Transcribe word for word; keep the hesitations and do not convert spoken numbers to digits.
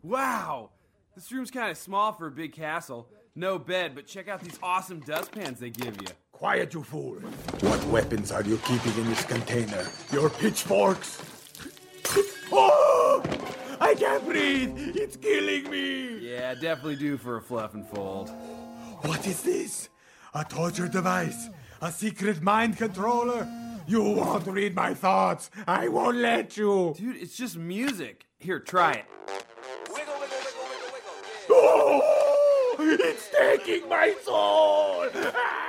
Wow! This room's kind of small for a big castle. No bed, but check out these awesome dustpans they give you. Quiet, you fool. What weapons are you keeping in this container? Your pitchforks? Oh! I can't breathe! It's killing me! Yeah, definitely due for a fluff and fold. What is this? A torture device? A secret mind controller? You won't read my thoughts. I won't let you. Dude, it's just music. Here, try it. Wiggle, wiggle, wiggle, wiggle, wiggle. Oh! It's taking my soul! Ah!